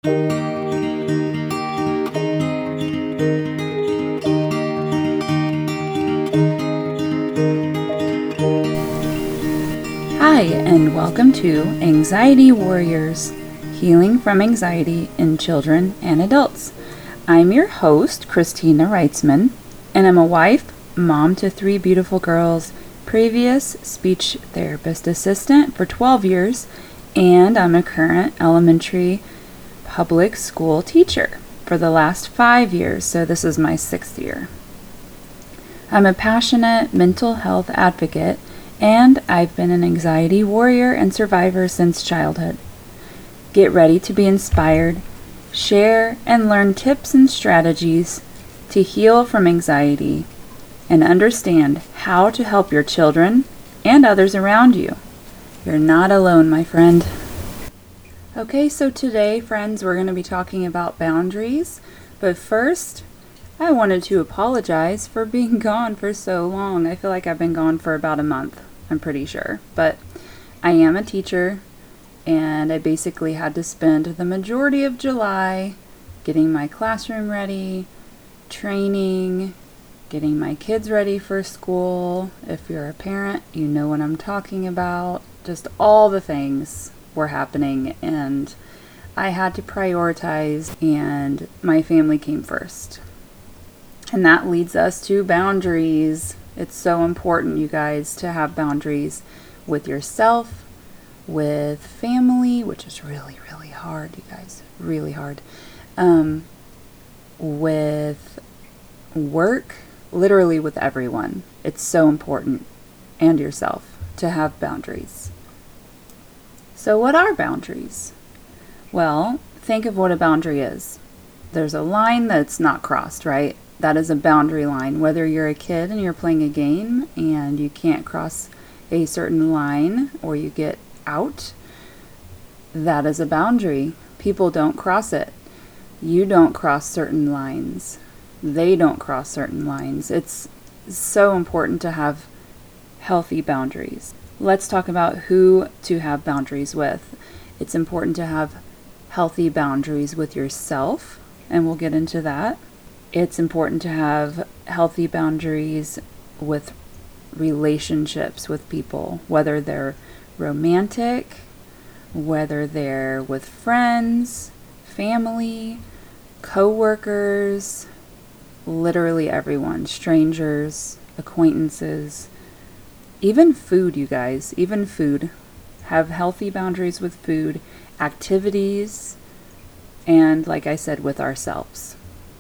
Hi, and welcome to Anxiety Warriors, Healing from Anxiety in Children and Adults. I'm your host, Christina Reitzman, and I'm a wife, mom to 3 beautiful girls, previous speech therapist assistant for 12 years, and I'm a current elementary public school teacher for the last 5 years, so this is my 6th year. I'm a passionate mental health advocate, and I've been an anxiety warrior and survivor since childhood. Get ready to be inspired, share and learn tips and strategies to heal from anxiety, and understand how to help your children and others around you. You're not alone, my friend. Okay, so today, friends, we're going to be talking about boundaries, but first, I wanted to apologize for being gone for so long. I feel like I've been gone for about a month, I'm pretty sure. But I am a teacher, and I basically had to spend the majority of July getting my classroom ready, training, getting my kids ready for school. If you're a parent, you know what I'm talking about. Just all the things were happening, and I had to prioritize, and my family came first. And that leads us to boundaries. It's so important, you guys, to have boundaries with yourself, with family, which is really, really hard, you guys, really hard. With work, literally with everyone. It's so important, and yourself, to have boundaries. So what are boundaries? Well, think of what a boundary is. There's a line that's not crossed, right? That is a boundary line. Whether you're a kid and you're playing a game and you can't cross a certain line or you get out, that is a boundary. People don't cross it. You don't cross certain lines. They don't cross certain lines. It's so important to have healthy boundaries. Let's talk about who to have boundaries with. It's important to have healthy boundaries with yourself, and we'll get into that. It's important to have healthy boundaries with relationships with people, whether they're romantic, whether they're with friends, family, co-workers, literally everyone, strangers, acquaintances, even food, you guys, even food. Have healthy boundaries with food, activities, and like I said, with ourselves.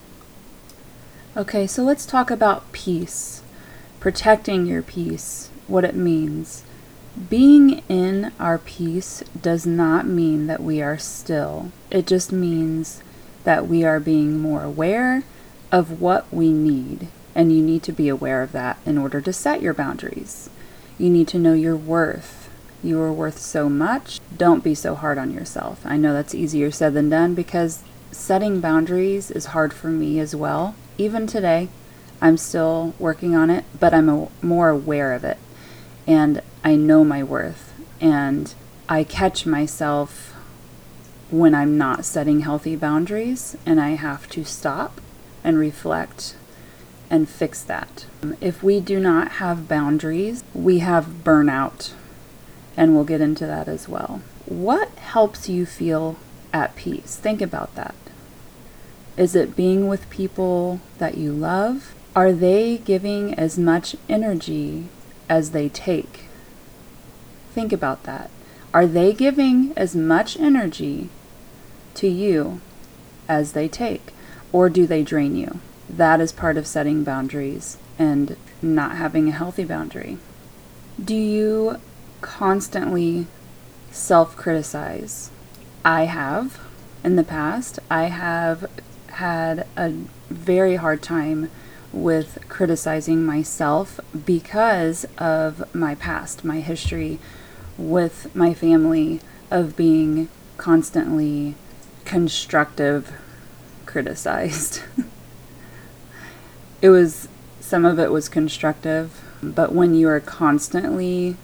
Okay, so let's talk about peace. Protecting your peace, what it means. Being in our peace does not mean that we are still. It just means that we are being more aware of what we need. And you need to be aware of that in order to set your boundaries. You need to know your worth. You are worth so much. Don't be so hard on yourself. I know that's easier said than done because setting boundaries is hard for me as well. Even today, I'm still working on it, but I'm more aware of it. And I know my worth. And I catch myself when I'm not setting healthy boundaries, and I have to stop and reflect and fix that. If we do not have boundaries, we have burnout. And we'll get into that as well. What helps you feel at peace? Think about that. Is it being with people that you love? Are they giving as much energy as they take? Think about that. Are they giving as much energy to you as they take? Or do they drain you? That is part of setting boundaries and not having a healthy boundary. Do you constantly self-criticize? I have in the past. I have had a very hard time with criticizing myself because of my past, my history with my family of being constantly constructive criticized. Some of it was constructive, but when you are constantly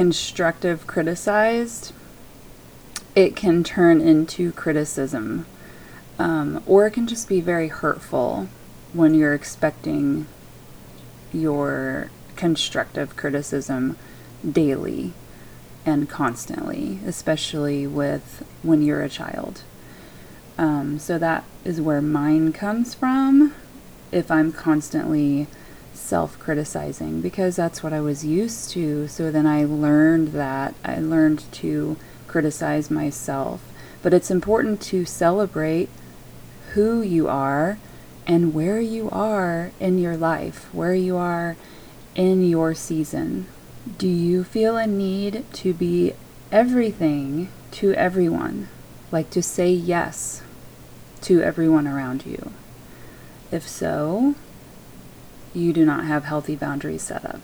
constructive criticized, it can turn into criticism Or it can just be very hurtful when you're expecting your constructive criticism daily and constantly, especially with when you're a child. So that is where mine comes from, if I'm constantly self-criticizing, because that's what I was used to. So then I learned to criticize myself. But it's important to celebrate who you are and where you are in your life, where you are in your season. Do you feel a need to be everything to everyone? Like to say yes to everyone around you? If so, you do not have healthy boundaries set up.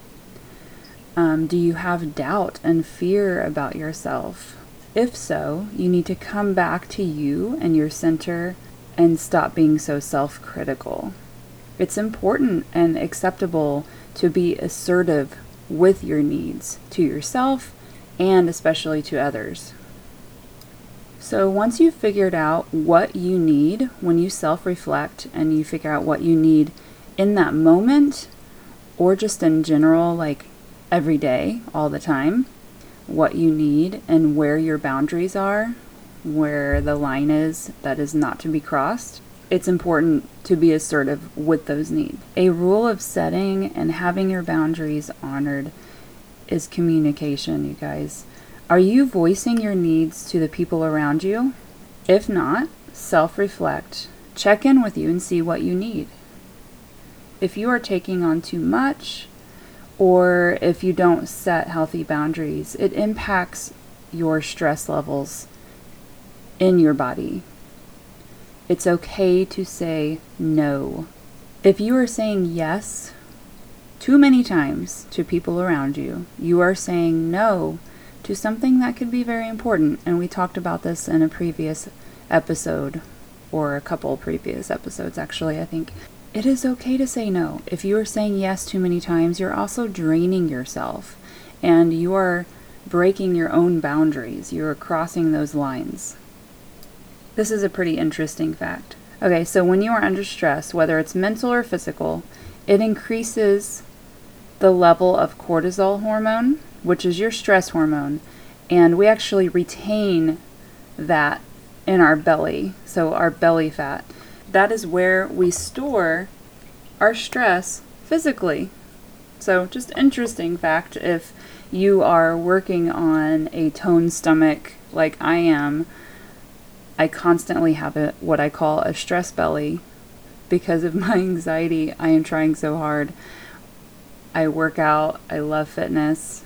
Do you have doubt and fear about yourself? If so, you need to come back to you and your center and stop being so self-critical. It's important and acceptable to be assertive with your needs to yourself and especially to others. So once you've figured out what you need, when you self-reflect and you figure out what you need in that moment, or just in general, like every day, all the time, what you need and where your boundaries are, where the line is that is not to be crossed, it's important to be assertive with those needs. A rule of setting and having your boundaries honored is communication, you guys. Are you voicing your needs to the people around you? If not, self-reflect, check in with you and see what you need. If you are taking on too much, or if you don't set healthy boundaries, it impacts your stress levels in your body. It's okay to say no. If you are saying yes too many times to people around you, you are saying no to something that could be very important. And we talked about this in a previous episode, or a couple previous episodes actually, I think. It is okay to say no. If you are saying yes too many times, you're also draining yourself and you are breaking your own boundaries. You are crossing those lines. This is a pretty interesting fact. Okay, so when you are under stress, whether it's mental or physical, it increases the level of cortisol hormone, which is your stress hormone, and we actually retain that in our belly, so our belly fat. That is where we store our stress physically. So just interesting fact, if you are working on a toned stomach like I am, I constantly have what I call a stress belly because of my anxiety. I am trying so hard. I work out, I love fitness,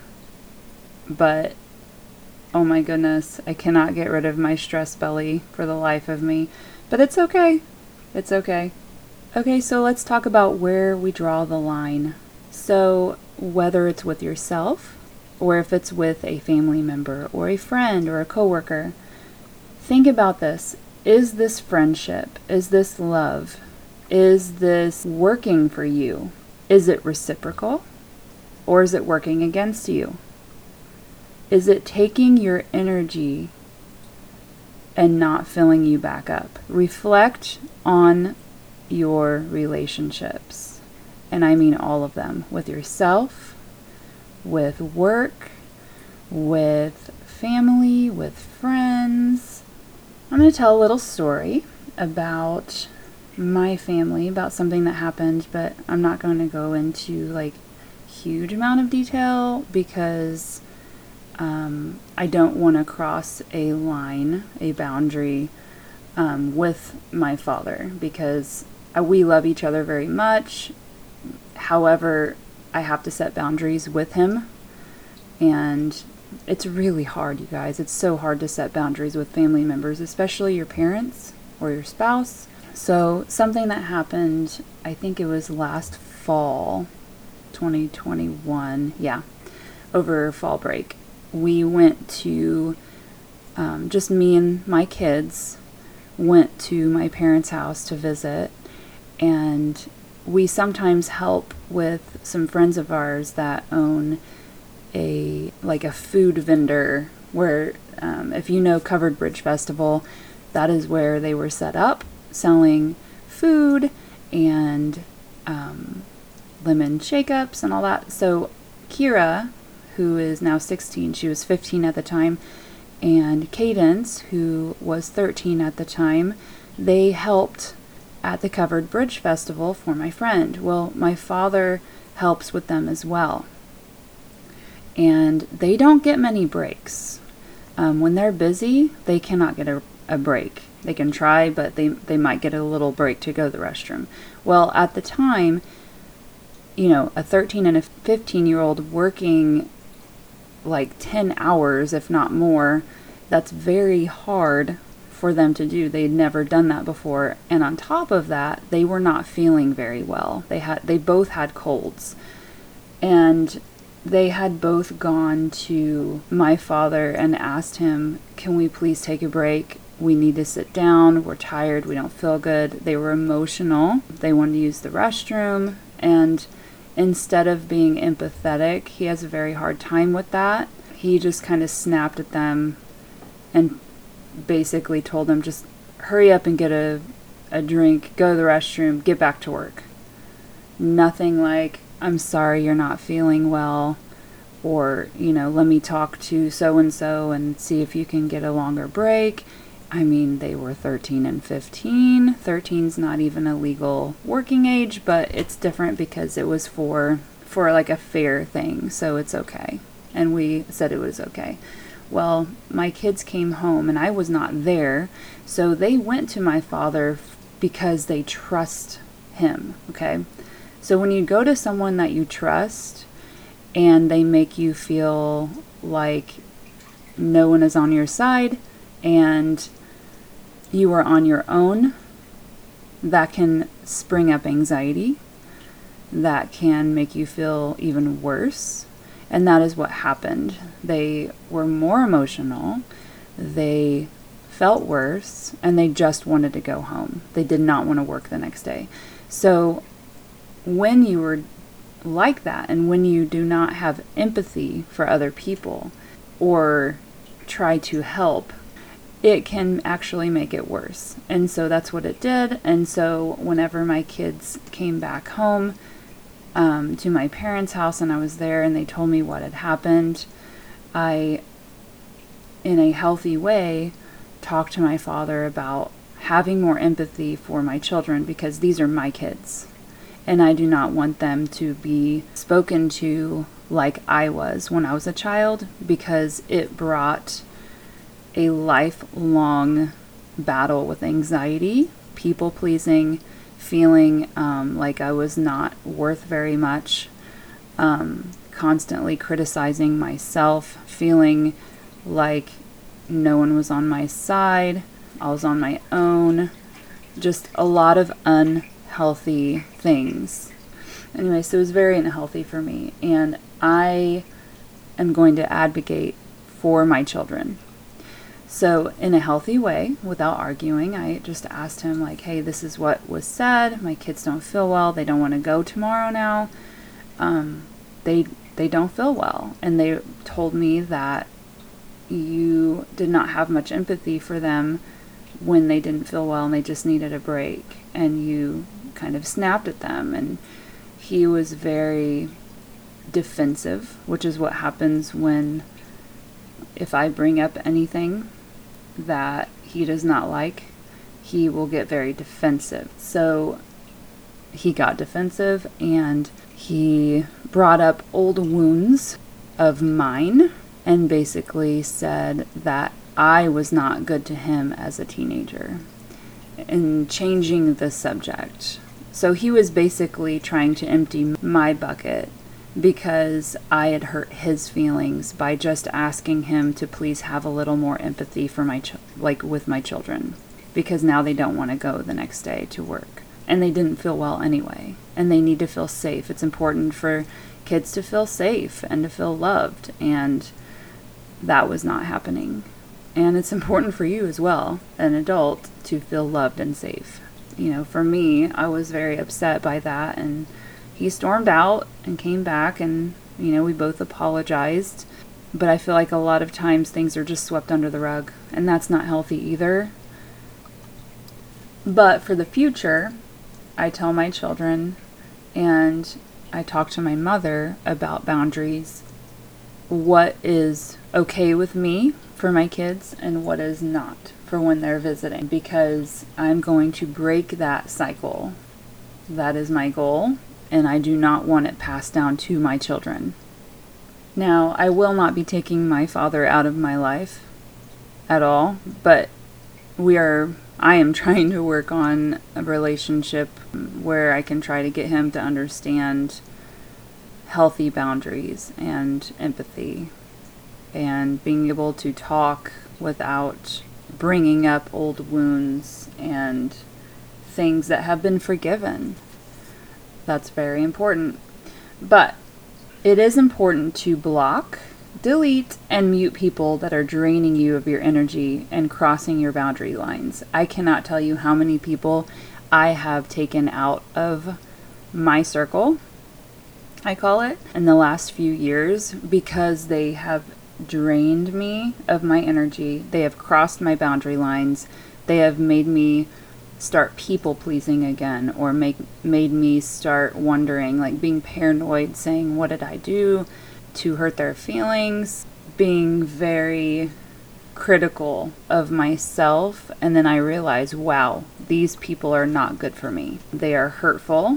but oh my goodness, I cannot get rid of my stress belly for the life of me. But it's okay. It's okay. Okay, so let's talk about where we draw the line. So whether it's with yourself, or if it's with a family member, or a friend, or a coworker, think about this. Is this friendship? Is this love? Is this working for you? Is it reciprocal? Or is it working against you? Is it taking your energy and not filling you back up? Reflect on your relationships. And I mean all of them. With yourself, with work, with family, with friends. I'm going to tell a little story about my family, about something that happened, but I'm not going to go into like huge amount of detail because I don't want to cross a line, a boundary with my father, because we love each other very much. However, I have to set boundaries with him, and it's really hard, you guys. It's so hard to set boundaries with family members, especially your parents or your spouse. So something that happened, I think it was last fall, 2021, over fall break. We went to, just me and my kids, went to my parents' house to visit, and we sometimes help with some friends of ours that own a food vendor where, if you know Covered Bridge Festival, that is where they were set up, selling food and lemon shake-ups and all that. So Kira, who is now 16, she was 15 at the time, and Cadence, who was 13 at the time, they helped at the Covered Bridge Festival for my friend. Well, my father helps with them as well. And they don't get many breaks. When they're busy, they cannot get a break. They can try, but they might get a little break to go to the restroom. Well, at the time, a 13 and a 15-year-old working like 10 hours, if not more, that's very hard for them to do. They'd never done that before. And on top of that, they were not feeling very well. They both had colds. And they had both gone to my father and asked him, can we please take a break? We need to sit down. We're tired. We don't feel good. They were emotional. They wanted to use the restroom. And instead of being empathetic, he has a very hard time with that. He just kind of snapped at them and basically told them, just hurry up and get a drink, go to the restroom, get back to work. Nothing like, I'm sorry you're not feeling well, or, let me talk to so-and-so and see if you can get a longer break. I mean, they were 13 and 15. 13's not even a legal working age, but it's different because it was for like a fair thing, so it's okay. And we said it was okay. Well, my kids came home and I was not there, so they went to my father because they trust him, okay? So when you go to someone that you trust and they make you feel like no one is on your side and you are on your own, that can spring up anxiety. That can make you feel even worse. And that is what happened. They were more emotional. They felt worse, and they just wanted to go home. They did not want to work the next day. So when you are like that, and when you do not have empathy for other people or try to help, it can actually make it worse. And so that's what it did. And so whenever my kids came back home to my parents' house and I was there and they told me what had happened, I, in a healthy way, talked to my father about having more empathy for my children, because these are my kids. And I do not want them to be spoken to like I was when I was a child, because it brought a lifelong battle with anxiety, people pleasing, feeling like I was not worth very much, constantly criticizing myself, feeling like no one was on my side, I was on my own, just a lot of unhealthy things. Anyway, so it was very unhealthy for me, and I am going to advocate for my children. So in a healthy way, without arguing, I just asked him, like, hey, this is what was said. My kids don't feel well. They don't want to go tomorrow now. They don't feel well. And they told me that you did not have much empathy for them when they didn't feel well and they just needed a break. And you kind of snapped at them. And he was very defensive, which is what happens if I bring up anything that he does not like, he will get very defensive. So he got defensive and he brought up old wounds of mine and basically said that I was not good to him as a teenager, and changing the subject. So he was basically trying to empty my bucket because I had hurt his feelings by just asking him to please have a little more empathy for with my children, because now they don't want to go the next day to work and they didn't feel well anyway, and they need to feel safe. It's important for kids to feel safe and to feel loved, and that was not happening. And it's important for you as well, an adult, to feel loved and safe. For me, I was very upset by that, and he stormed out and came back, and, we both apologized. But I feel like a lot of times things are just swept under the rug, and that's not healthy either. But for the future, I tell my children and I talk to my mother about boundaries, what is okay with me for my kids and what is not for when they're visiting, because I'm going to break that cycle. That is my goal, and I do not want it passed down to my children. Now, I will not be taking my father out of my life at all, but I am trying to work on a relationship where I can try to get him to understand healthy boundaries and empathy and being able to talk without bringing up old wounds and things that have been forgiven. That's very important. But it is important to block, delete, and mute people that are draining you of your energy and crossing your boundary lines. I cannot tell you how many people I have taken out of my circle, I call it, in the last few years because they have drained me of my energy. They have crossed my boundary lines. They have made me start people pleasing again, or made me start wondering, like being paranoid, saying, what did I do to hurt their feelings, being very critical of myself. And then I realize, wow, these people are not good for me. They are hurtful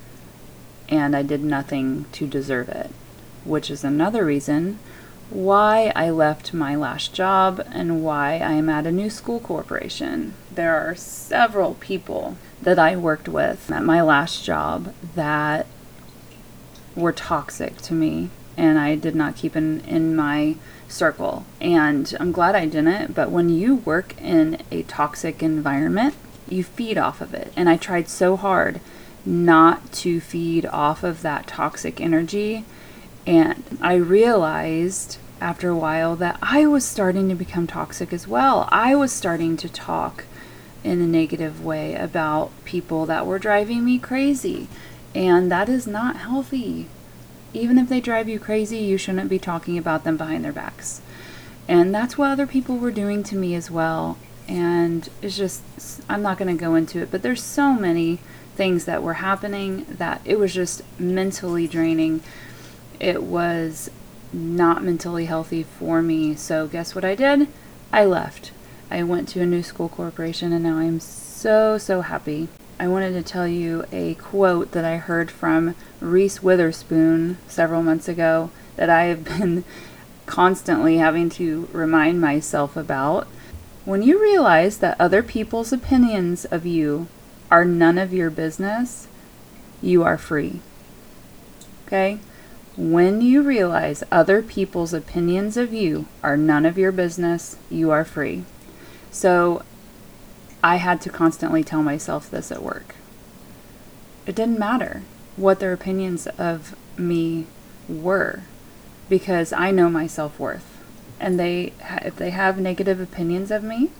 and I did nothing to deserve it, which is another reason why I left my last job and why I am at a new school corporation. There are several people that I worked with at my last job that were toxic to me, and I did not keep in my circle. And I'm glad I didn't, but when you work in a toxic environment, you feed off of it. And I tried so hard not to feed off of that toxic energy. And I realized after a while that I was starting to become toxic as well. I was starting to talk in a negative way about people that were driving me crazy. And that is not healthy. Even if they drive you crazy, you shouldn't be talking about them behind their backs. And that's what other people were doing to me as well. And it's just, I'm not going to go into it, but there's so many things that were happening that it was just mentally draining. It was not mentally healthy for me. So guess what I did? I left. I went to a new school corporation and now I'm so happy. I wanted to tell you a quote that I heard from Reese Witherspoon several months ago that I have been constantly having to remind myself about. When you realize that other people's opinions of you are none of your business, you are free. Okay? When you realize other people's opinions of you are none of your business, you are free. So I had to constantly tell myself this at work. It didn't matter what their opinions of me were, because I know my self-worth. And if they have negative opinions of me,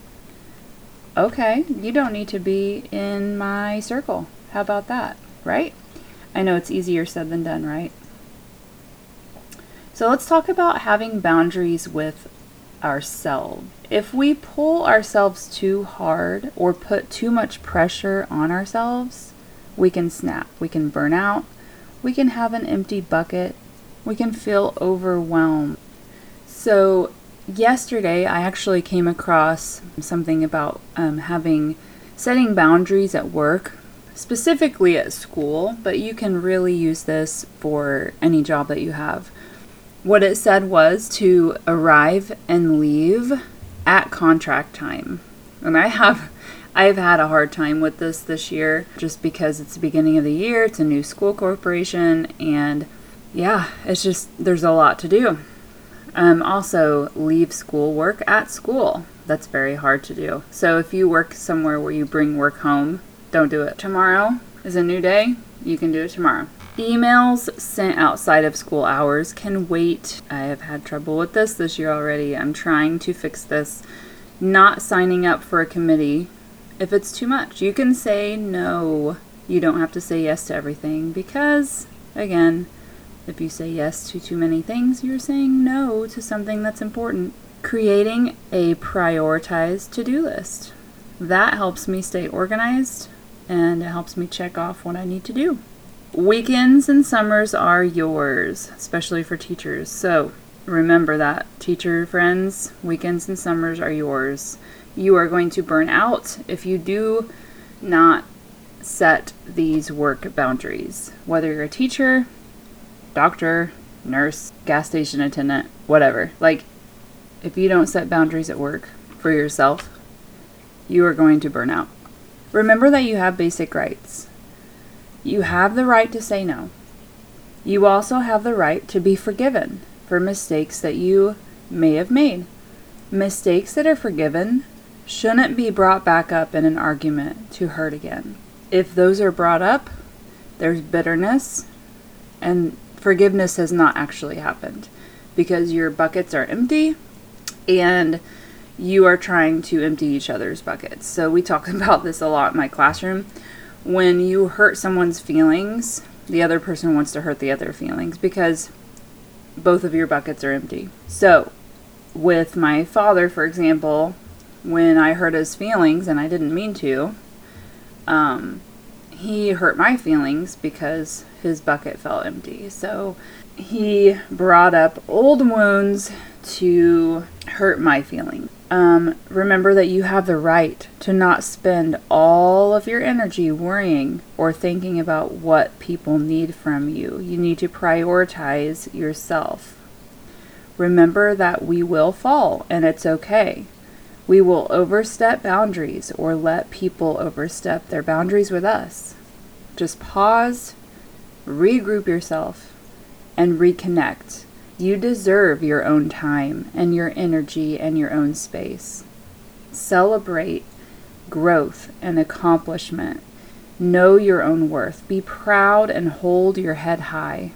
okay, you don't need to be in my circle. How about that, right? I know it's easier said than done, right? So let's talk about having boundaries with ourselves. If we pull ourselves too hard or put too much pressure on ourselves, we can snap, we can burn out, we can have an empty bucket, we can feel overwhelmed. So yesterday I actually came across something about setting boundaries at work, specifically at school, but you can really use this for any job that you have. What it said was to arrive and leave at contract time. And I've had a hard time with this year just because it's the beginning of the year, it's a new school corporation, and yeah, it's just, there's a lot to do. Also, leave schoolwork at school. That's very hard to do. So if you work somewhere where you bring work home, don't do it. Tomorrow is a new day. You can do it tomorrow. Emails sent outside of school hours can wait. I have had trouble with this year already. I'm trying to fix this. Not signing up for a committee if it's too much. You can say no. You don't have to say yes to everything because, again, if you say yes to too many things, you're saying no to something that's important. Creating a prioritized to-do list. That helps me stay organized and it helps me check off what I need to do. Weekends and summers are yours, especially for teachers. So remember that, teacher friends, weekends and summers are yours. You are going to burn out if you do not set these work boundaries. Whether you're a teacher, doctor, nurse, gas station attendant, whatever. Like, if you don't set boundaries at work for yourself, you are going to burn out. Remember that you have basic rights. You have the right to say no. You also have the right to be forgiven for mistakes that you may have made. Mistakes that are forgiven shouldn't be brought back up in an argument to hurt again. If those are brought up, there's bitterness, and forgiveness has not actually happened because your buckets are empty and you are trying to empty each other's buckets. So we talk about this a lot in my classroom. When you hurt someone's feelings, the other person wants to hurt the other feelings because both of your buckets are empty. So with my father, for example, when I hurt his feelings, and I didn't mean to, he hurt my feelings because his bucket felt empty. So he brought up old wounds to hurt my feelings. Remember that you have the right to not spend all of your energy worrying or thinking about what people need from you. You need to prioritize yourself. Remember that we will fall, and it's okay. We will overstep boundaries or let people overstep their boundaries with us. Just pause, regroup yourself, and reconnect. You deserve your own time and your energy and your own space. Celebrate growth and accomplishment. Know your own worth. Be proud and hold your head high.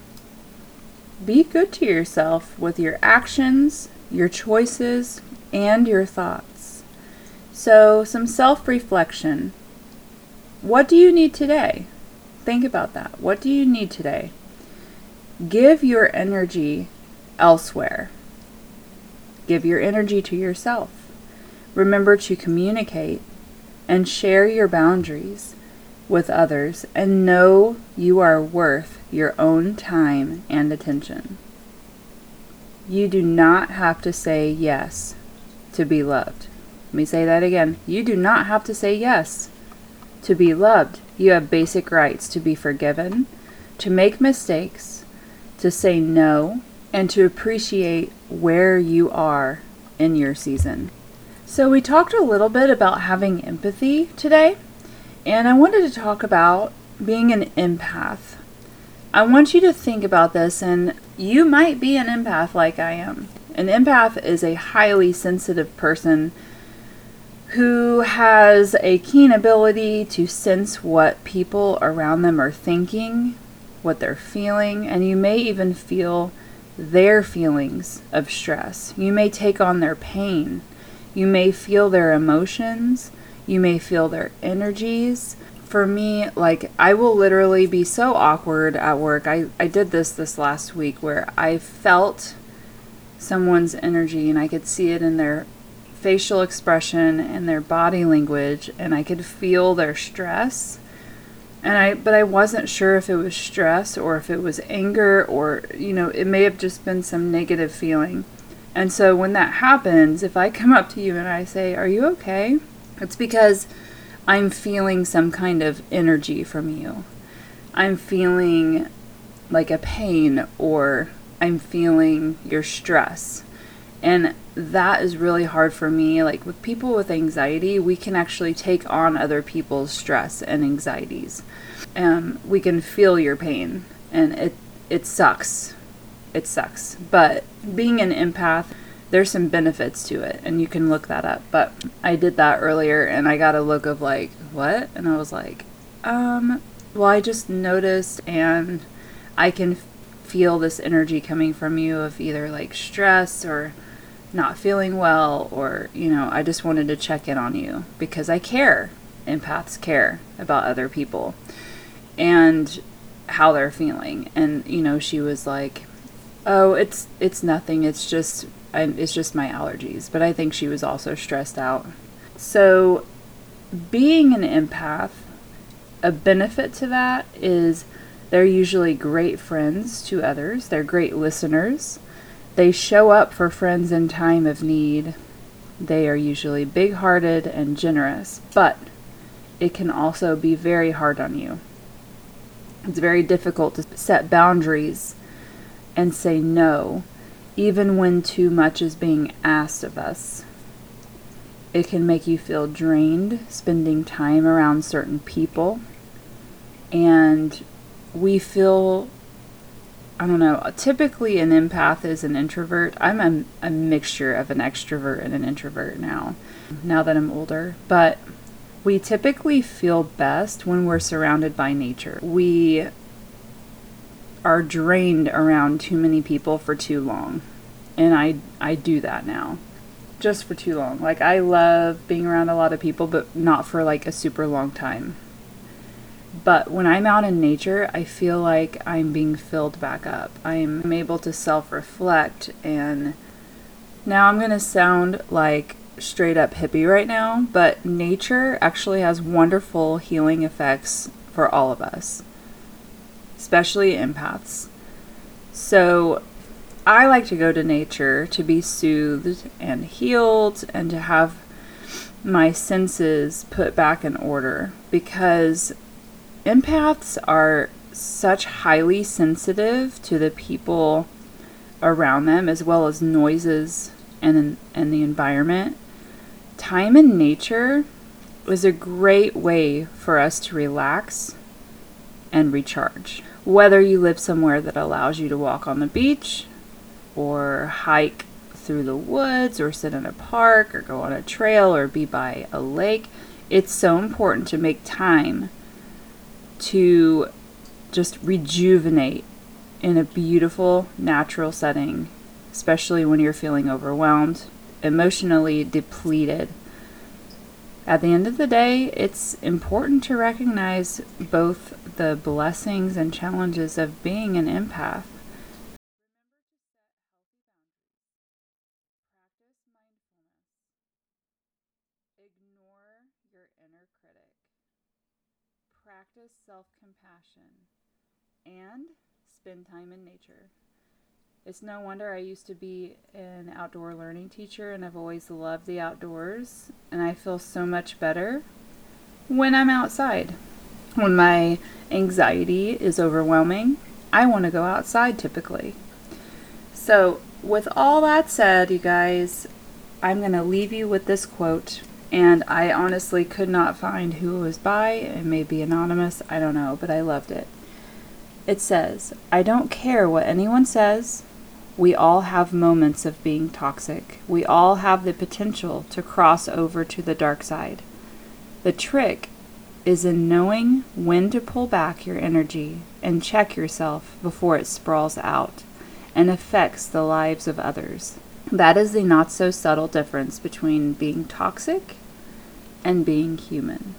Be good to yourself with your actions, your choices, and your thoughts. So, some self-reflection. What do you need today? Think about that. What do you need today? Give your energy elsewhere. Give your energy to yourself. Remember to communicate and share your boundaries with others, and know you are worth your own time and attention. You do not have to say yes to be loved. Let me say that again. You do not have to say yes to be loved. You have basic rights to be forgiven, to make mistakes, to say no, and to appreciate where you are in your season. So we talked a little bit about having empathy today, and I wanted to talk about being an empath. I want you to think about this, and you might be an empath like I am. An empath is a highly sensitive person who has a keen ability to sense what people around them are thinking, what they're feeling, and you may even feel their feelings of stress. You may take on their pain. You may feel their emotions. You may feel their energies. For me, like, I will literally be so awkward at work. I did this last week where I felt someone's energy and I could see it in their facial expression and their body language, and I could feel their stress. But I wasn't sure if it was stress or if it was anger, or, it may have just been some negative feeling. And so when that happens, if I come up to you and I say, "Are you okay?" It's because I'm feeling some kind of energy from you. I'm feeling like a pain, or I'm feeling your stress. And that is really hard for me. Like, with people with anxiety, we can actually take on other people's stress and anxieties. We can feel your pain, and it sucks. It sucks. But being an empath, there's some benefits to it, and you can look that up. But I did that earlier, and I got a look of like, what? And I was like, well, I just noticed, and I can feel this energy coming from you of either like stress or not feeling well, or, I just wanted to check in on you because I care. Empaths care about other people and how they're feeling. And, she was like, "Oh, it's nothing. It's just my allergies." But I think she was also stressed out. So being an empath, a benefit to that is they're usually great friends to others. They're great listeners. They show up for friends in time of need. They are usually big-hearted and generous, but it can also be very hard on you. It's very difficult to set boundaries and say no, even when too much is being asked of us. It can make you feel drained spending time around certain people. And we feel, I don't know, typically an empath is an introvert. I'm a mixture of an extrovert and an introvert now that I'm older. But we typically feel best when we're surrounded by nature. We are drained around too many people for too long. And I do that now. Just for too long. Like, I love being around a lot of people, but not for like a super long time. But when I'm out in nature, I feel like I'm being filled back up. I'm able to self-reflect, and now I'm going to sound like straight up hippie right now, but nature actually has wonderful healing effects for all of us, especially empaths. So I like to go to nature to be soothed and healed and to have my senses put back in order, because empaths are such highly sensitive to the people around them, as well as noises and the environment. Time in nature is a great way for us to relax and recharge. Whether you live somewhere that allows you to walk on the beach, or hike through the woods, or sit in a park, or go on a trail, or be by a lake, it's so important to make time to just rejuvenate in a beautiful, natural setting, especially when you're feeling overwhelmed, emotionally depleted. At the end of the day, it's important to recognize both the blessings and challenges of being an empath. Practice mindfulness. Ignore your inner critic. Practice self-compassion. And spend time in nature. It's no wonder I used to be an outdoor learning teacher, and I've always loved the outdoors, and I feel so much better when I'm outside. When my anxiety is overwhelming, I want to go outside typically. So with all that said, you guys, I'm going to leave you with this quote, and I honestly could not find who it was by. It may be anonymous, I don't know, but I loved it. It says, "I don't care what anyone says. We all have moments of being toxic. We all have the potential to cross over to the dark side. The trick is in knowing when to pull back your energy and check yourself before it sprawls out and affects the lives of others." That is the not so subtle difference between being toxic and being human.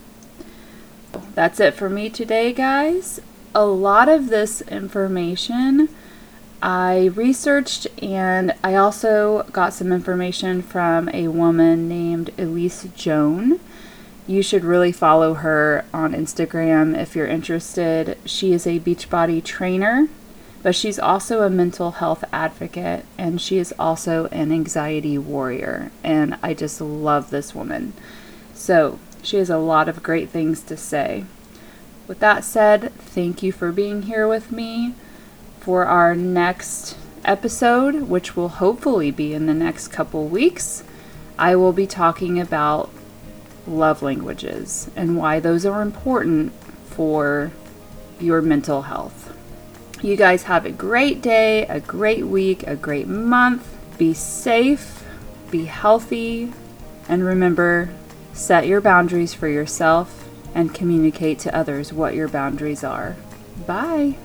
That's it for me today, guys. A lot of this information I researched, and I also got some information from a woman named Elise Joan. You should really follow her on Instagram if you're interested. She is a Beachbody trainer, but she's also a mental health advocate, and she is also an anxiety warrior, and I just love this woman. So she has a lot of great things to say. With that said, thank you for being here with me for our next episode, which will hopefully be in the next couple weeks. I will be talking about love languages and why those are important for your mental health. You guys have a great day, a great week, a great month. Be safe, be healthy, and remember, set your boundaries for yourself and communicate to others what your boundaries are. Bye.